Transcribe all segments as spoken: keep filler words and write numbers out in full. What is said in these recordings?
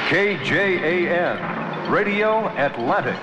K J A N, Radio Atlantic.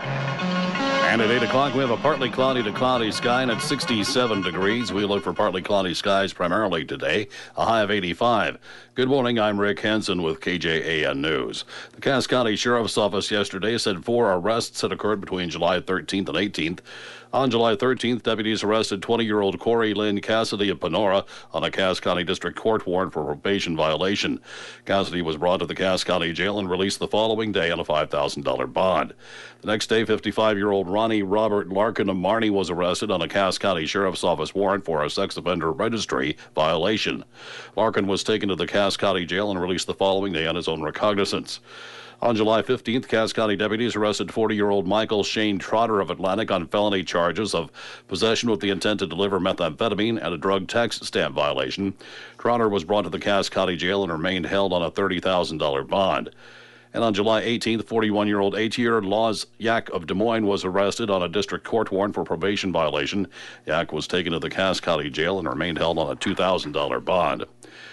And at eight o'clock, we have a partly cloudy to cloudy sky, and at sixty-seven degrees. We look for partly cloudy skies primarily today, a high of eighty-five. Good morning, I'm Rick Hansen with K J A N News. The Cass County Sheriff's Office yesterday said four arrests had occurred between July thirteenth and eighteenth. On July thirteenth, deputies arrested twenty-year-old Corey Lynn Cassidy of Panora on a Cass County District Court warrant for probation violation. Cassidy was brought to the Cass County Jail and released the following day on a five thousand dollars bond. The next day, fifty-five-year-old Ronnie Robert Larkin of Marnie was arrested on a Cass County Sheriff's Office warrant for a sex offender registry violation. Larkin was taken to the Cass County Jail and released the following day on his own recognizance. On July fifteenth, Cass County deputies arrested forty-year-old Michael Shane Trotter of Atlantic on felony charges of possession with the intent to deliver methamphetamine and a drug tax stamp violation. Trotter was brought to the Cass County Jail and remained held on a thirty thousand dollars bond. And on July eighteenth, forty-one-year-old Atier Laws Yak of Des Moines was arrested on a district court warrant for probation violation. Yak was taken to the Cass County Jail and remained held on a two thousand dollars bond.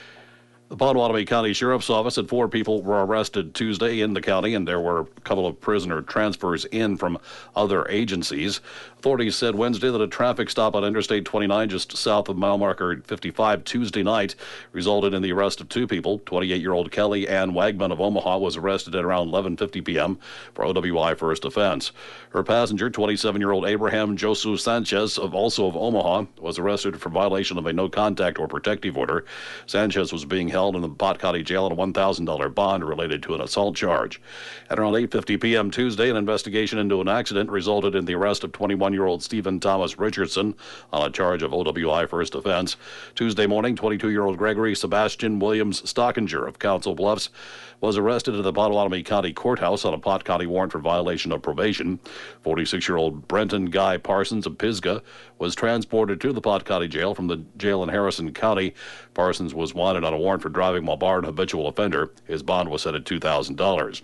The Potawatomi County Sheriff's Office said four people were arrested Tuesday in the county, and there were a couple of prisoner transfers in from other agencies. Authorities said Wednesday that a traffic stop on Interstate twenty-nine just south of mile marker fifty-five Tuesday night resulted in the arrest of two people. twenty-eight-year-old Kelly Ann Wagman of Omaha was arrested at around eleven fifty p.m. for O W I first offense. Her passenger, twenty-seven-year-old Abraham Josu Sanchez, of also of Omaha, was arrested for violation of a no-contact or protective order. Sanchez was being held in the Pot County Jail on a one thousand dollars bond related to an assault charge. At around eight fifty p.m. Tuesday, an investigation into an accident resulted in the arrest of twenty-one-year-old Stephen Thomas Richardson on a charge of O W I first offense. Tuesday morning, twenty-two-year-old Gregory Sebastian Williams Stockinger of Council Bluffs was arrested at the Potawatomi County Courthouse on a Pot County warrant for violation of probation. forty-six-year-old Brenton Guy Parsons of Pisgah was transported to the Pot County Jail from the jail in Harrison County. Parsons was wanted on a warrant for driving while barred, habitual offender. His bond was set at two thousand dollars.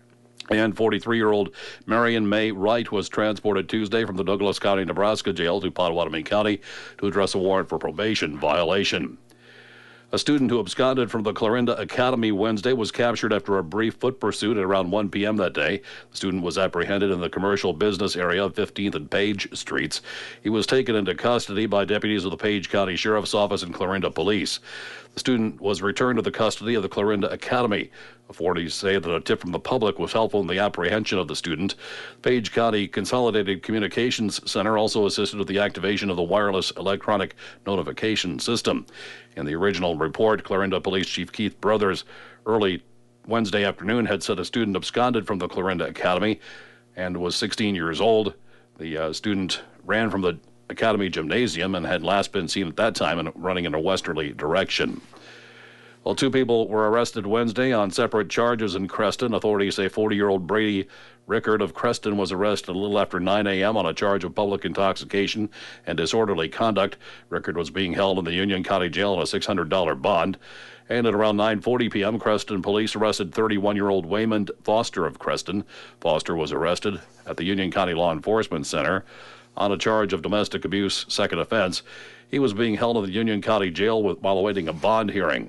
And forty-three-year-old Marion May Wright was transported Tuesday from the Douglas County, Nebraska jail to Potawatomi County to address a warrant for probation violation. A student who absconded from the Clarinda Academy Wednesday was captured after a brief foot pursuit at around one p.m. that day. The student was apprehended in the commercial business area of fifteenth and Page Streets. He was taken into custody by deputies of the Page County Sheriff's Office and Clarinda Police. The student was returned to the custody of the Clarinda Academy. Authorities say that a tip from the public was helpful in the apprehension of the student. Page County Consolidated Communications Center also assisted with the activation of the wireless electronic notification system. In the original report, Clarinda Police Chief Keith Brothers early Wednesday afternoon had said a student absconded from the Clarinda Academy and was sixteen years old. The uh, student ran from the Academy Gymnasium and had last been seen at that time and running in a westerly direction. Well, two people were arrested Wednesday on separate charges in Creston. Authorities say forty-year-old Brady Rickard of Creston was arrested a little after nine a.m. on a charge of public intoxication and disorderly conduct. Rickard was being held in the Union County Jail on a six hundred dollars bond. And at around nine forty p.m., Creston police arrested thirty-one-year-old Waymond Foster of Creston. Foster was arrested at the Union County Law Enforcement Center on a charge of domestic abuse, second offense. He was being held in the Union County Jail with, while awaiting a bond hearing.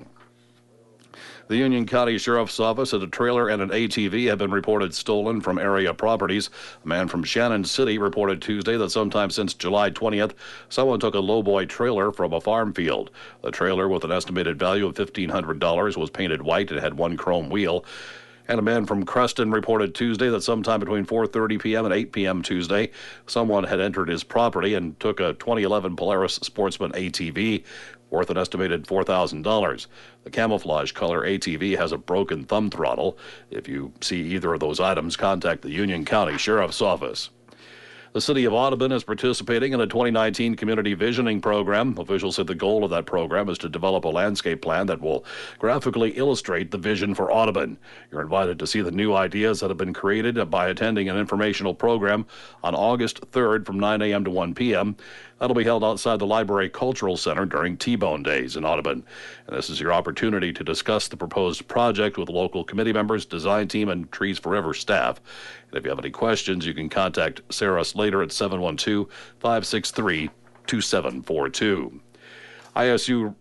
The Union County Sheriff's Office said a trailer and an A T V have been reported stolen from area properties. A man from Shannon City reported Tuesday that sometime since July twentieth, someone took a lowboy trailer from a farm field. The trailer, with an estimated value of fifteen hundred dollars, was painted white and had one chrome wheel. And a man from Creston reported Tuesday that sometime between four thirty p.m. and eight p.m. Tuesday, someone had entered his property and took a twenty eleven Polaris Sportsman A T V worth an estimated four thousand dollars. The camouflage color A T V has a broken thumb throttle. If you see either of those items, contact the Union County Sheriff's Office. The city of Audubon is participating in a twenty nineteen community visioning program. Officials said the goal of that program is to develop a landscape plan that will graphically illustrate the vision for Audubon. You're invited to see the new ideas that have been created by attending an informational program on August third from nine a.m. to one p.m. That'll be held outside the Library Cultural Center during T-Bone Days in Audubon. And this is your opportunity to discuss the proposed project with local committee members, design team, and Trees Forever staff. And if you have any questions, you can contact Sarah Slater at seven one two, five six three, two seven four two. I S U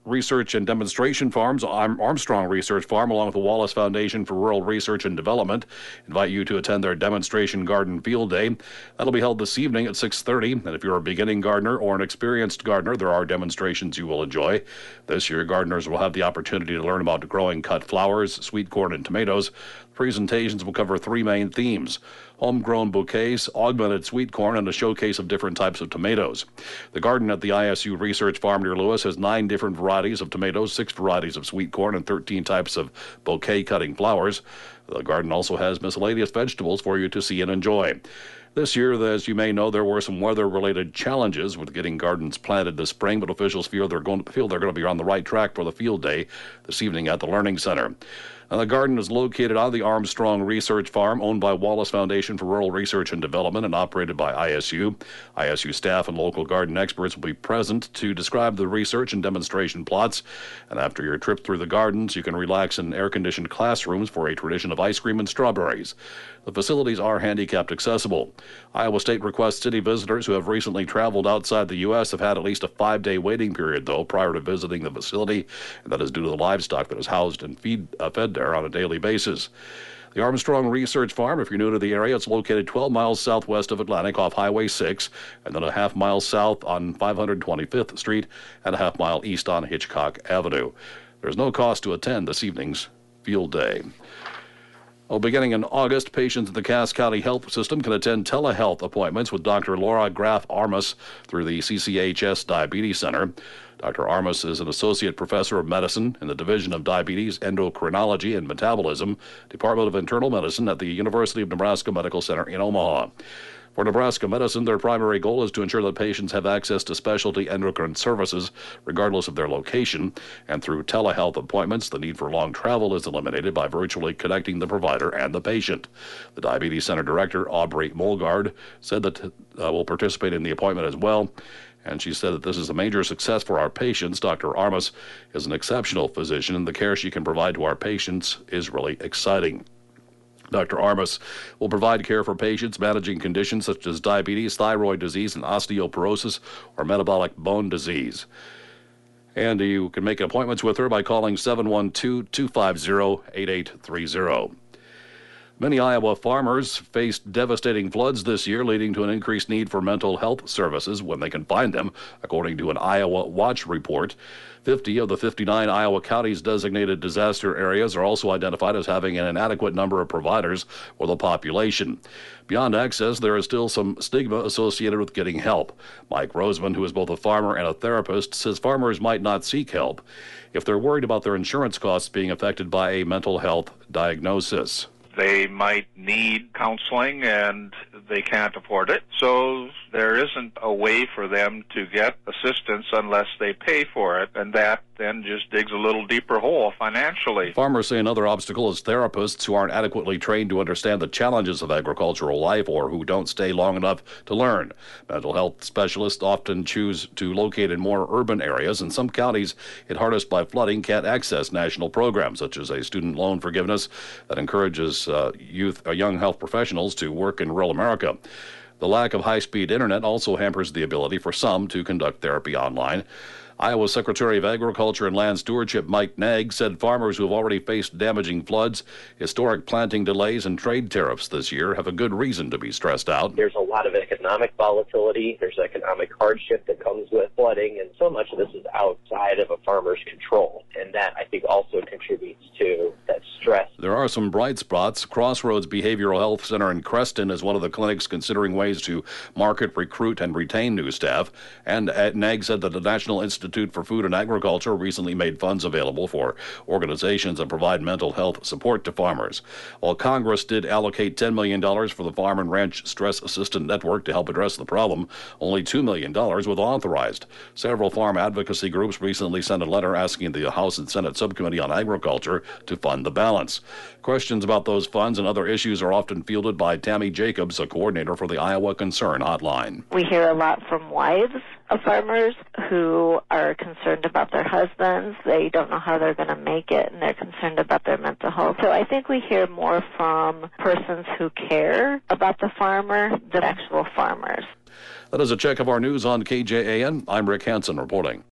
Research and Demonstration Farms, Armstrong Research Farm, along with the Wallace Foundation for Rural Research and Development, invite you to attend their Demonstration Garden Field Day. That'll be held this evening at six thirty, and if you're a beginning gardener or an experienced gardener, there are demonstrations you will enjoy. This year, gardeners will have the opportunity to learn about growing cut flowers, sweet corn, and tomatoes. Presentations will cover three main themes: homegrown bouquets, augmented sweet corn, and a showcase of different types of tomatoes. The garden at the I S U Research Farm near Lewis has nine different varieties of tomatoes, six varieties of sweet corn, and thirteen types of bouquet cutting flowers. The garden also has miscellaneous vegetables for you to see and enjoy. This year, as you may know, there were some weather-related challenges with getting gardens planted this spring, but officials feel they're going to, feel they're going to be on the right track for the field day this evening at the Learning Center. Now, the garden is located on the Armstrong Research Farm, owned by Wallace Foundation for Rural Research and Development and operated by I S U. I S U staff and local garden experts will be present to describe the research and demonstration plots. And after your trip through the gardens, you can relax in air-conditioned classrooms for a tradition of ice cream and strawberries. The facilities are handicapped accessible. Iowa State requests city visitors who have recently traveled outside the U S have had at least a five-day waiting period, though, prior to visiting the facility, and that is due to the livestock that is housed and feed, uh, fed there on a daily basis. The Armstrong Research Farm, if you're new to the area, it's located twelve miles southwest of Atlantic off Highway six, and then a half mile south on five hundred twenty-fifth Street, and a half mile east on Hitchcock Avenue. There's no cost to attend this evening's field day. Well, beginning in August, patients in the Cass County Health System can attend telehealth appointments with Doctor Laura Graf Armas through the C C H S Diabetes Center. Doctor Armas is an associate professor of medicine in the Division of Diabetes, Endocrinology, and Metabolism, Department of Internal Medicine at the University of Nebraska Medical Center in Omaha. For Nebraska Medicine, their primary goal is to ensure that patients have access to specialty endocrine services regardless of their location, and through telehealth appointments, the need for long travel is eliminated by virtually connecting the provider and the patient. The Diabetes Center Director, Aubrey Molgard, said that uh, will participate in the appointment as well, and she said that this is a major success for our patients. Doctor Armas is an exceptional physician, and the care she can provide to our patients is really exciting. Doctor Armas will provide care for patients managing conditions such as diabetes, thyroid disease, and osteoporosis or metabolic bone disease. And you can make appointments with her by calling seven one two, two five zero, eight eight three zero. Many Iowa farmers faced devastating floods this year, leading to an increased need for mental health services when they can find them, according to an Iowa Watch report. fifty of the fifty-nine Iowa counties designated disaster areas are also identified as having an inadequate number of providers for the population. Beyond access, there is still some stigma associated with getting help. Mike Roseman, who is both a farmer and a therapist, says farmers might not seek help if they're worried about their insurance costs being affected by a mental health diagnosis. They might need counseling and they can't afford it, so there isn't a way for them to get assistance unless they pay for it, and that then just digs a little deeper hole financially. Farmers say another obstacle is therapists who aren't adequately trained to understand the challenges of agricultural life or who don't stay long enough to learn. Mental health specialists often choose to locate in more urban areas, and some counties hit hardest by flooding can't access national programs such as a student loan forgiveness that encourages uh, youth, uh, young health professionals to work in rural America. The lack of high-speed internet also hampers the ability for some to conduct therapy online. Iowa Secretary of Agriculture and Land Stewardship Mike Naig said farmers who have already faced damaging floods, historic planting delays, and trade tariffs this year have a good reason to be stressed out. There's a lot of economic volatility. There's economic hardship that comes with flooding, and so much of this is outside of a farmer's control, and that, I think, also contributes to that stress. There are some bright spots. Crossroads Behavioral Health Center in Creston is one of the clinics considering ways to market, recruit, and retain new staff. And Naig said that the National Institute for Food and Agriculture recently made funds available for organizations that provide mental health support to farmers. While Congress did allocate ten million dollars for the Farm and Ranch Stress Assistant Network to help address the problem, only two million dollars was authorized. Several farm advocacy groups recently sent a letter asking the House and Senate Subcommittee on Agriculture to fund the balance. Questions about those funds and other issues are often fielded by Tammy Jacobs, a coordinator for the Iowa Concern Hotline. We hear a lot from wives of farmers who are concerned about their husbands. They don't know how they're going to make it, and they're concerned about their mental health. So I think we hear more from persons who care about the farmer than actual farmers. That is a check of our news on K J A N. I'm Rick Hansen reporting.